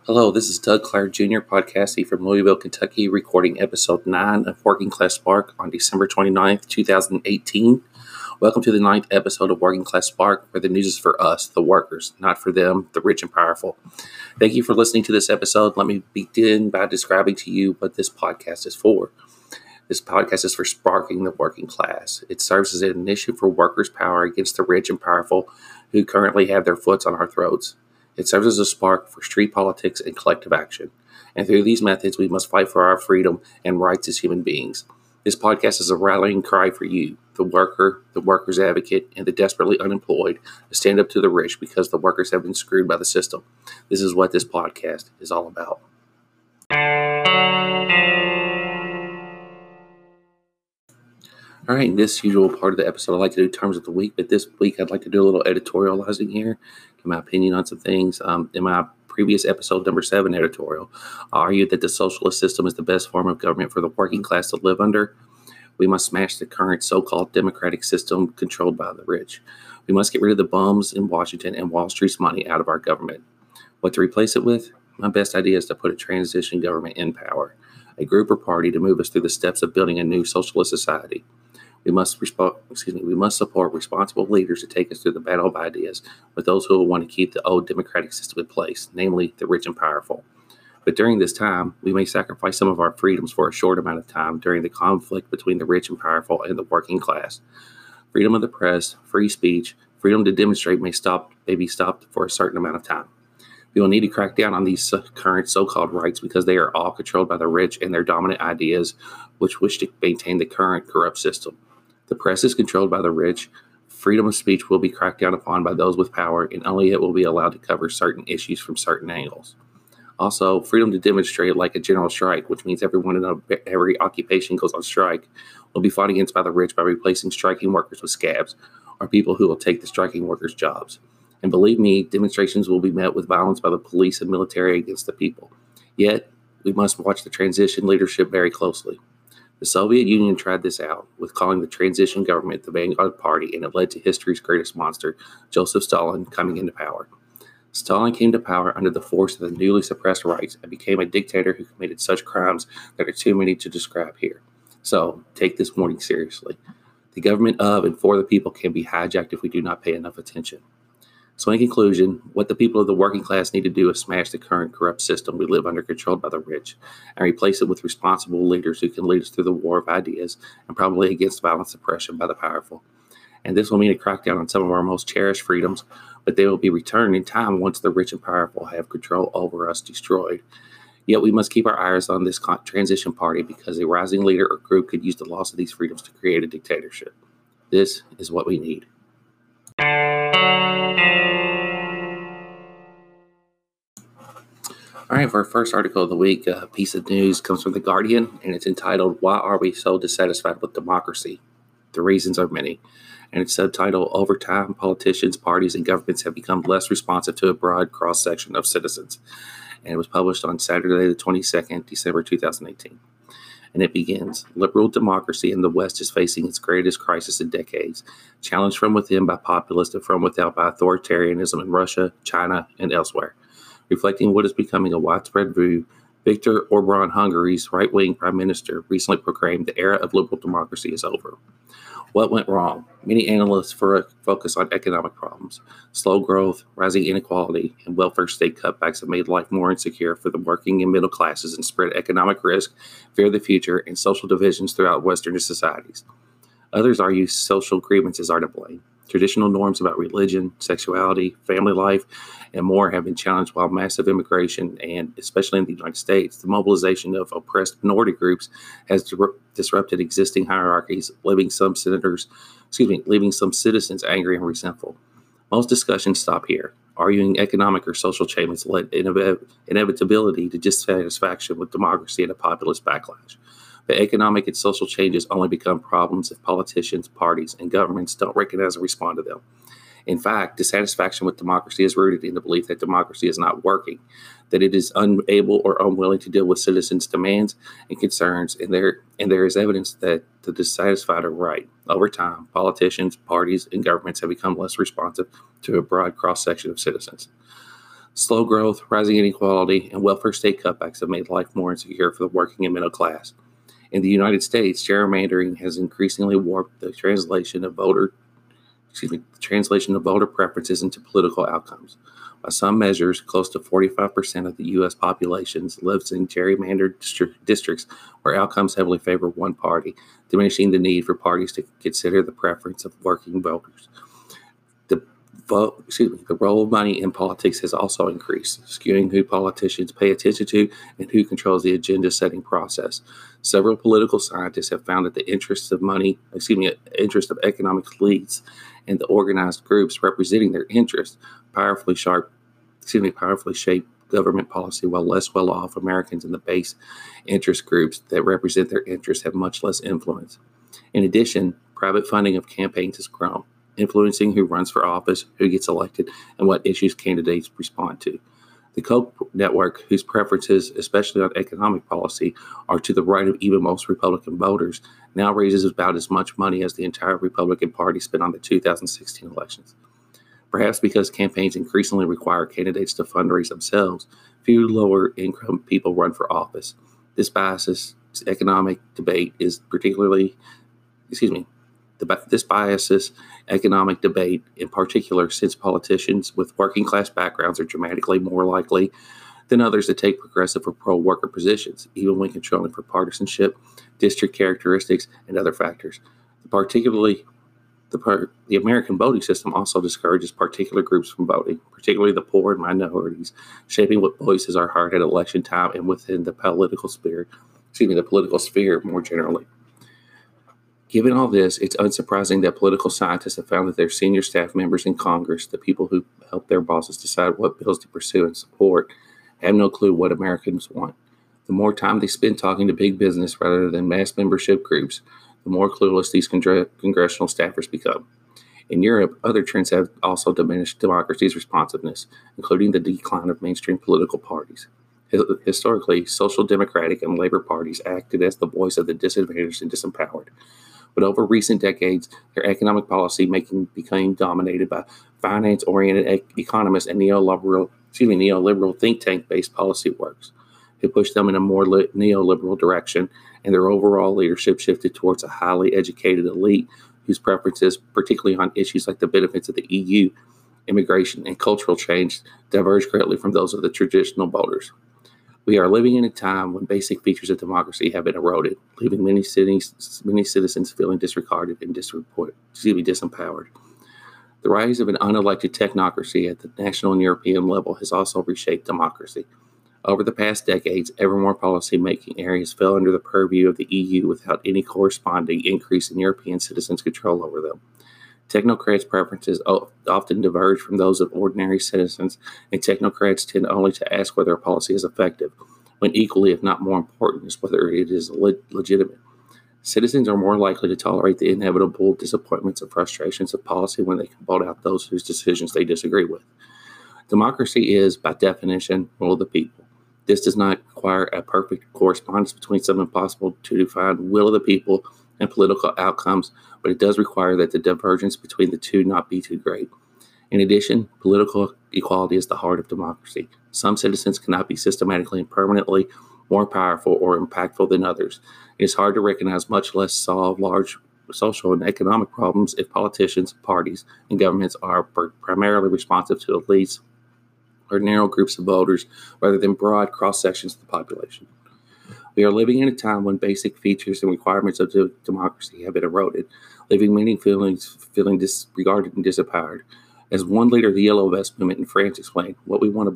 Hello, this is Doug Clark Jr., podcasting from Louisville, Kentucky, recording episode 9 of Working Class Spark on December 29th, 2018. Welcome to the 9th episode of Working Class Spark, where the news is for us, the workers, not for them, the rich and powerful. Thank you for listening to this episode. Let me begin by describing to you what this podcast is for. This podcast is for sparking the working class. It serves as an initiative for workers' power against the rich and powerful who currently have their foots on our throats. It serves as a spark for street politics and collective action. And through these methods, we must fight for our freedom and rights as human beings. This podcast is a rallying cry for you, the worker, the workers' advocate, and the desperately unemployed, to stand up to the rich because the workers have been screwed by the system. This is what this podcast is all about. All right, in this usual part of the episode, I like to do terms of the week, but this week I'd like to do a little editorializing here, give my opinion on some things. In my previous episode, number 7 editorial, I argued that the socialist system is the best form of government for the working class to live under. We must smash the current so-called democratic system controlled by the rich. We must get rid of the bums in Washington and Wall Street's money out of our government. What to replace it with? My best idea is to put a transition government in power, a group or party to move us through the steps of building a new socialist society. We must support responsible leaders to take us through the battle of ideas with those who will want to keep the old democratic system in place, namely the rich and powerful. But during this time, we may sacrifice some of our freedoms for a short amount of time during the conflict between the rich and powerful and the working class. Freedom of the press, free speech, freedom to demonstrate may be stopped for a certain amount of time. We will need to crack down on these current so-called rights because they are all controlled by the rich and their dominant ideas, which wish to maintain the current corrupt system. The press is controlled by the rich. Freedom of speech will be cracked down upon by those with power, and only it will be allowed to cover certain issues from certain angles. Also, freedom to demonstrate, like a general strike, which means everyone in every occupation goes on strike, will be fought against by the rich by replacing striking workers with scabs, or people who will take the striking workers' jobs. And believe me, demonstrations will be met with violence by the police and military against the people. Yet, we must watch the transition leadership very closely. The Soviet Union tried this out with calling the transition government the Vanguard Party, and it led to history's greatest monster, Joseph Stalin, coming into power. Stalin came to power under the force of the newly suppressed rights and became a dictator who committed such crimes that are too many to describe here. So, take this warning seriously. The government of and for the people can be hijacked if we do not pay enough attention. So in conclusion, what the people of the working class need to do is smash the current corrupt system we live under, controlled by the rich, and replace it with responsible leaders who can lead us through the war of ideas and probably against violent suppression by the powerful. And this will mean a crackdown on some of our most cherished freedoms, but they will be returned in time once the rich and powerful have control over us destroyed. Yet we must keep our eyes on this transition party because a rising leader or group could use the loss of these freedoms to create a dictatorship. This is what we need. All right, for our first article of the week, a piece of news comes from The Guardian, and it's entitled, "Why Are We So Dissatisfied with Democracy? The Reasons Are Many." And it's subtitled, "Over time, politicians, parties, and governments have become less responsive to a broad cross-section of citizens." And it was published on Saturday, the 22nd, December 2018. And it begins, "Liberal democracy in the West is facing its greatest crisis in decades, challenged from within by populists and from without by authoritarianism in Russia, China, and elsewhere. Reflecting what is becoming a widespread view, Viktor Orban, Hungary's right-wing prime minister, recently proclaimed the era of liberal democracy is over." What went wrong? Many analysts focus on economic problems. Slow growth, rising inequality, and welfare state cutbacks have made life more insecure for the working and middle classes and spread economic risk, fear of the future, and social divisions throughout Western societies. Others argue social grievances are to blame. Traditional norms about religion, sexuality, family life, and more have been challenged, while massive immigration and, especially in the United States, the mobilization of oppressed minority groups has disrupted existing hierarchies, leaving some citizens angry and resentful. Most discussions stop here, arguing economic or social changes led inevitability to dissatisfaction with democracy and a populist backlash. But economic and social changes only become problems if politicians, parties, and governments don't recognize and respond to them. In fact, dissatisfaction with democracy is rooted in the belief that democracy is not working, that it is unable or unwilling to deal with citizens' demands and concerns, and there is evidence that the dissatisfied are right. Over time, politicians, parties, and governments have become less responsive to a broad cross-section of citizens. Slow growth, rising inequality, and welfare state cutbacks have made life more insecure for the working and middle class. In the United States, gerrymandering has increasingly warped the translation of voter preferences into political outcomes. By some measures, close to 45% of the U.S. population lives in gerrymandered districts where outcomes heavily favor one party, diminishing the need for parties to consider the preference of working voters. The role of money in politics has also increased, skewing who politicians pay attention to and who controls the agenda-setting process. Several political scientists have found that the interests of economic elites and the organized groups representing their interests powerfully shape government policy, while less well-off Americans and the base interest groups that represent their interests have much less influence. In addition, private funding of campaigns has grown, influencing who runs for office, who gets elected, and what issues candidates respond to. The Koch network, whose preferences, especially on economic policy, are to the right of even most Republican voters, now raises about as much money as the entire Republican Party spent on the 2016 elections. Perhaps because campaigns increasingly require candidates to fundraise themselves, few lower-income people run for office. This biases economic debate in particular, since politicians with working class backgrounds are dramatically more likely than others to take progressive or pro-worker positions, even when controlling for partisanship, district characteristics, and other factors. The American voting system also discourages particular groups from voting, particularly the poor and minorities, shaping what voices are heard at election time and within the political sphere more generally. Given all this, it's unsurprising that political scientists have found that their senior staff members in Congress, the people who help their bosses decide what bills to pursue and support, have no clue what Americans want. The more time they spend talking to big business rather than mass membership groups, the more clueless these congressional staffers become. In Europe, other trends have also diminished democracy's responsiveness, including the decline of mainstream political parties. Historically, social democratic and labor parties acted as the voice of the disadvantaged and disempowered. But over recent decades, their economic policy making became dominated by finance-oriented economists and neoliberal think tank-based policy works, who pushed them in a more neoliberal direction, and their overall leadership shifted towards a highly educated elite whose preferences, particularly on issues like the benefits of the EU, immigration, and cultural change, diverge greatly from those of the traditional voters. We are living in a time when basic features of democracy have been eroded, leaving many citizens feeling disregarded and disempowered. The rise of an unelected technocracy at the national and European level has also reshaped democracy. Over the past decades, ever more policy-making areas fell under the purview of the EU without any corresponding increase in European citizens' control over them. Technocrats' preferences often diverge from those of ordinary citizens, and technocrats tend only to ask whether a policy is effective, when equally, if not more important, is whether it is legitimate. Citizens are more likely to tolerate the inevitable disappointments and frustrations of policy when they can vote out those whose decisions they disagree with. Democracy is, by definition, rule of the people. This does not require a perfect correspondence between some impossible to define will of the people and political outcomes, but it does require that the divergence between the two not be too great. In addition, political equality is the heart of democracy. Some citizens cannot be systematically and permanently more powerful or impactful than others. It is hard to recognize, much less solve, large social and economic problems if politicians, parties, and governments are primarily responsive to elites or narrow groups of voters rather than broad cross-sections of the population. We are living in a time when basic features and requirements of democracy have been eroded, leaving many feeling disregarded and disempowered. As one leader of the Yellow Vest movement in France explained, what we want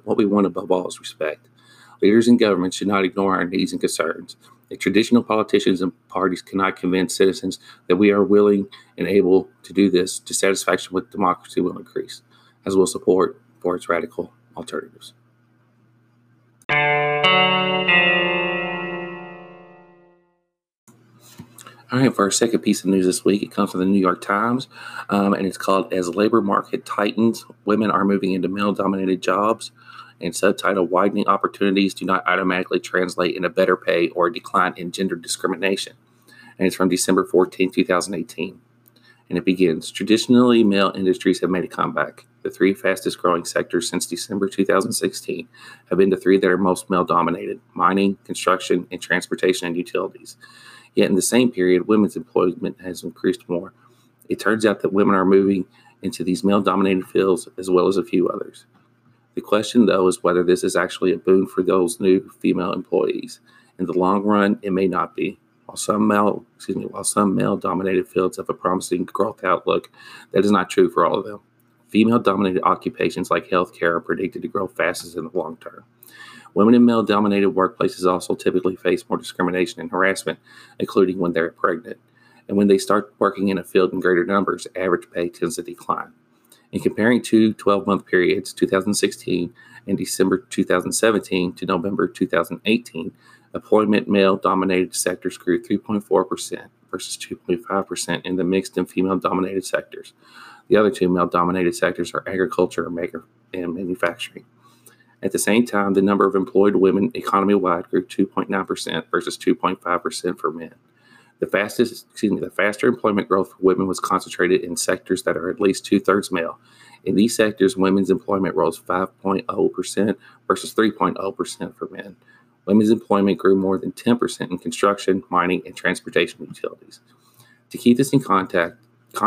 above all is respect. Leaders and governments should not ignore our needs and concerns. If traditional politicians and parties cannot convince citizens that we are willing and able to do this, dissatisfaction with democracy will increase, as will support for its radical alternatives. All right, for our second piece of news this week, it comes from the New York Times, and it's called As Labor Market Tightens, Women Are Moving into Male-Dominated Jobs, and subtitle, Widening Opportunities Do Not Automatically Translate into Better Pay or a Decline in Gender Discrimination. And it's from December 14, 2018. And it begins. Traditionally, male industries have made a comeback. The three fastest growing sectors since December 2016 have been the three that are most male dominated: mining, construction, and transportation and utilities. Yet in the same period, women's employment has increased more. It turns out that women are moving into these male dominated fields as well as a few others. The question, though, is whether this is actually a boon for those new female employees. In the long run, it may not be. While some male-dominated fields have a promising growth outlook, that is not true for all of them. Female-dominated occupations like healthcare are predicted to grow fastest in the long term. Women in male-dominated workplaces also typically face more discrimination and harassment, including when they're pregnant. And when they start working in a field in greater numbers, average pay tends to decline. In comparing two 12-month periods, 2016 and December 2017 to November 2018, employment male-dominated sectors grew 3.4% versus 2.5% in the mixed and female-dominated sectors. The other two male-dominated sectors are agriculture and manufacturing. At the same time, the number of employed women economy-wide grew 2.9% versus 2.5% for men. The faster employment growth for women was concentrated in sectors that are at least two-thirds male. In these sectors, women's employment rose 5.0% versus 3.0% for men. Women's employment grew more than 10% in construction, mining, and transportation utilities. To keep this in context,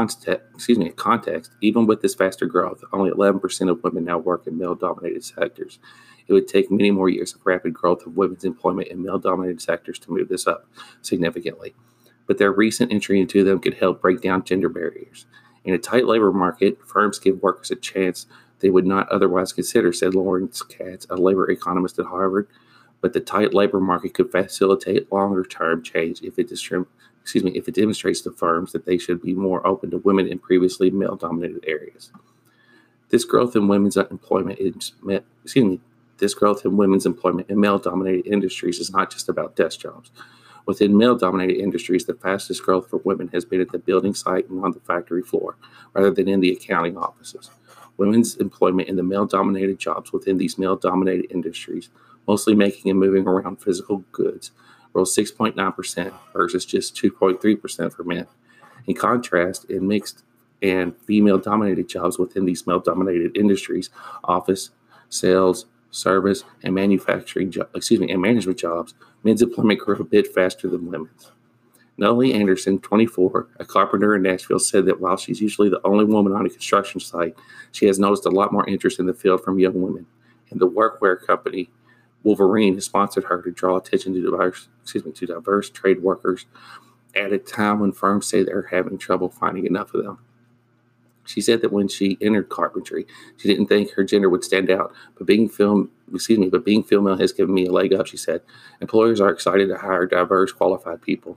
even with this faster growth, only 11% of women now work in male-dominated sectors. It would take many more years of rapid growth of women's employment in male-dominated sectors to move this up significantly. But their recent entry into them could help break down gender barriers. In a tight labor market, firms give workers a chance they would not otherwise consider, said Lawrence Katz, a labor economist at Harvard. But the tight labor market could facilitate longer-term change if it demonstrates to firms that they should be more open to women in previously male-dominated areas. This growth in women's employment in male-dominated industries is not just about desk jobs. Within male-dominated industries, the fastest growth for women has been at the building site and on the factory floor, rather than in the accounting offices. Women's employment in the male-dominated jobs within these male-dominated industries, mostly making and moving around physical goods, rose 6.9% versus just 2.3% for men. In contrast, in mixed and female-dominated jobs within these male-dominated industries, office, sales, service, and management jobs, men's employment grew a bit faster than women's. Nellie Anderson, 24, a carpenter in Nashville, said that while she's usually the only woman on a construction site, she has noticed a lot more interest in the field from young women. And the workwear company Wolverine has sponsored her to draw attention to diverse trade workers at a time when firms say they're having trouble finding enough of them. She said that when she entered carpentry, she didn't think her gender would stand out, but being female has given me a leg up, she said. Employers are excited to hire diverse, qualified people.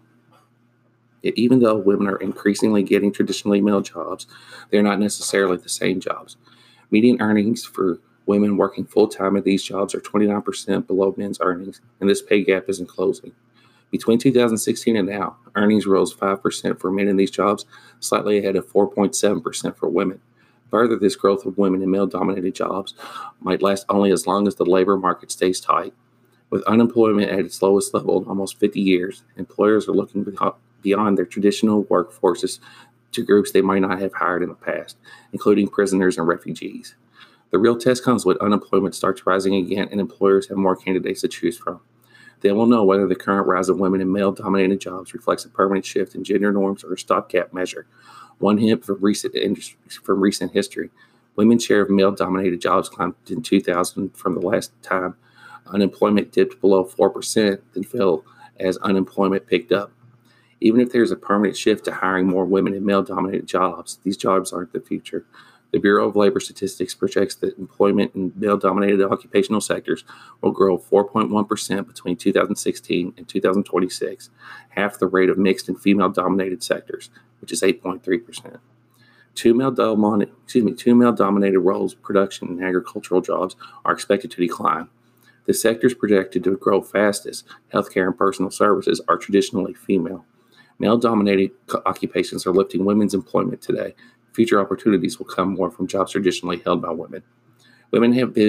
Yet even though women are increasingly getting traditionally male jobs, they're not necessarily the same jobs. Median earnings for women working full-time at these jobs are 29% below men's earnings, and this pay gap isn't closing. Between 2016 and now, earnings rose 5% for men in these jobs, slightly ahead of 4.7% for women. Further, this growth of women in male-dominated jobs might last only as long as the labor market stays tight. With unemployment at its lowest level in almost 50 years, employers are looking beyond their traditional workforces to groups they might not have hired in the past, including prisoners and refugees. The real test comes when unemployment starts rising again and employers have more candidates to choose from. Then we'll know whether the current rise of women in male-dominated jobs reflects a permanent shift in gender norms or a stopgap measure. One hint from recent history: women's share of male-dominated jobs climbed in 2000 from the last time unemployment dipped below 4%, then fell as unemployment picked up. Even if there's a permanent shift to hiring more women in male-dominated jobs, these jobs aren't the future. The Bureau of Labor Statistics projects that employment in male-dominated occupational sectors will grow 4.1% between 2016 and 2026, half the rate of mixed and female-dominated sectors, which is 8.3%. Two male-dominated roles, production and agricultural jobs, are expected to decline. The sectors projected to grow fastest, healthcare and personal services, are traditionally female. Male-dominated occupations are lifting women's employment today. Future opportunities will come more from jobs traditionally held by women. Women have been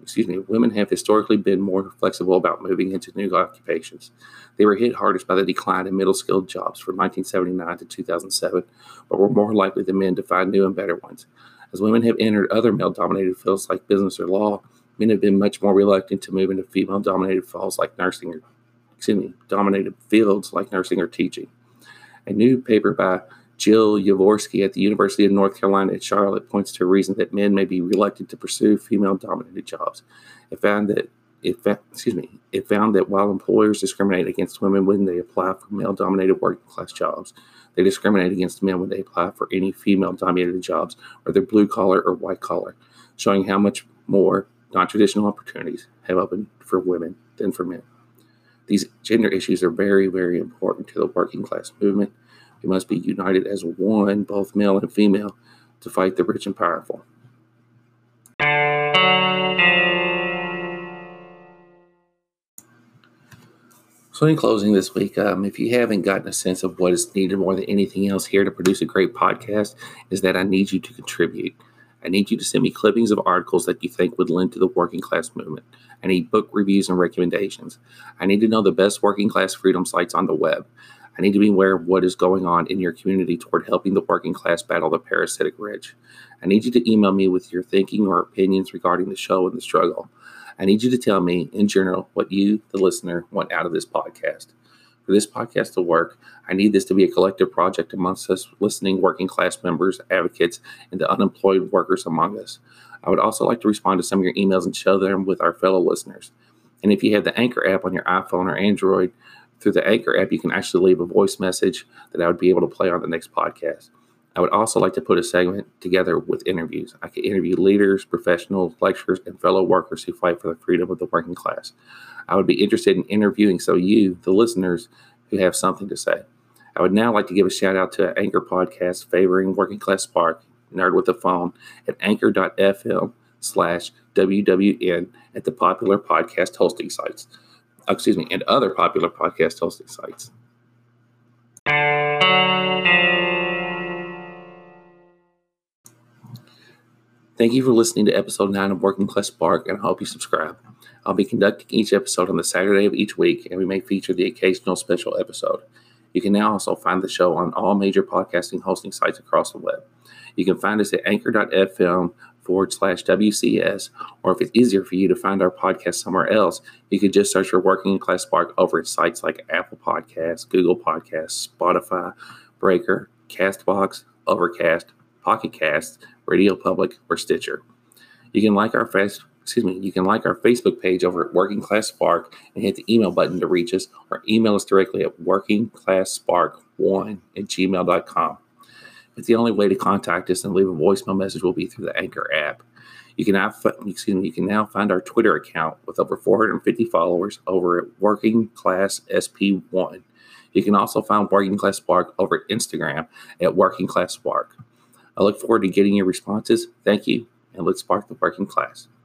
women have historically been more flexible about moving into new occupations. They were hit hardest by the decline in middle-skilled jobs from 1979 to 2007, but were more likely than men to find new and better ones. As women have entered other male-dominated fields like business or law, men have been much more reluctant to move into female-dominated fields like dominated fields like nursing or teaching. A new paper by Jill Yavorsky at the University of North Carolina at Charlotte points to a reason that men may be reluctant to pursue female-dominated jobs. It found that while employers discriminate against women when they apply for male-dominated working-class jobs, they discriminate against men when they apply for any female-dominated jobs, whether blue-collar or white-collar, showing how much more non-traditional opportunities have opened for women than for men. These gender issues are very, very important to the working-class movement. We must be united as one, both male and female, to fight the rich and powerful. So in closing this week, if you haven't gotten a sense of what is needed more than anything else here to produce a great podcast, is that I need you to contribute. I need you to send me clippings of articles that you think would lend to the working class movement. I need book reviews and recommendations. I need to know the best working class freedom sites on the web. I need to be aware of what is going on in your community toward helping the working class battle the parasitic rich. I need you to email me with your thinking or opinions regarding the show and the struggle. I need you to tell me, in general, what you, the listener, want out of this podcast. For this podcast to work, I need this to be a collective project amongst us listening working class members, advocates, and the unemployed workers among us. I would also like to respond to some of your emails and share them with our fellow listeners. And if you have the Anchor app on your iPhone or Android, through the Anchor app, you can actually leave a voice message that I would be able to play on the next podcast. I would also like to put a segment together with interviews. I could interview leaders, professionals, lecturers, and fellow workers who fight for the freedom of the working class. I would be interested in interviewing so you, the listeners, who have something to say. I would now like to give a shout out to an Anchor podcast favoring Working Class Spark, Nerd with a Phone, at anchor.fm/WWN at the popular podcast hosting sites. And other popular podcast hosting sites. Thank you for listening to episode 9 of Working Class Spark, and I hope you subscribe. I'll be conducting each episode on the Saturday of each week, and we may feature the occasional special episode. You can now also find the show on all major podcasting hosting sites across the web. You can find us at anchor.fm/WCS, or if it's easier for you to find our podcast somewhere else, you could just search for Working Class Spark over at sites like Apple Podcasts, Google Podcasts, Spotify, Breaker, Castbox, Overcast, Pocket Casts, Radio Public, or Stitcher. You can like our Facebook page over at Working Class Spark and hit the email button to reach us, or email us directly at workingclassspark1@gmail.com. But the only way to contact us and leave a voicemail message will be through the Anchor app. You can now find our Twitter account with over 450 followers over at Working Class SP1. You can also find Working Class Spark over at Instagram at Working Class Spark. I look forward to getting your responses. Thank you, and let's spark the working class.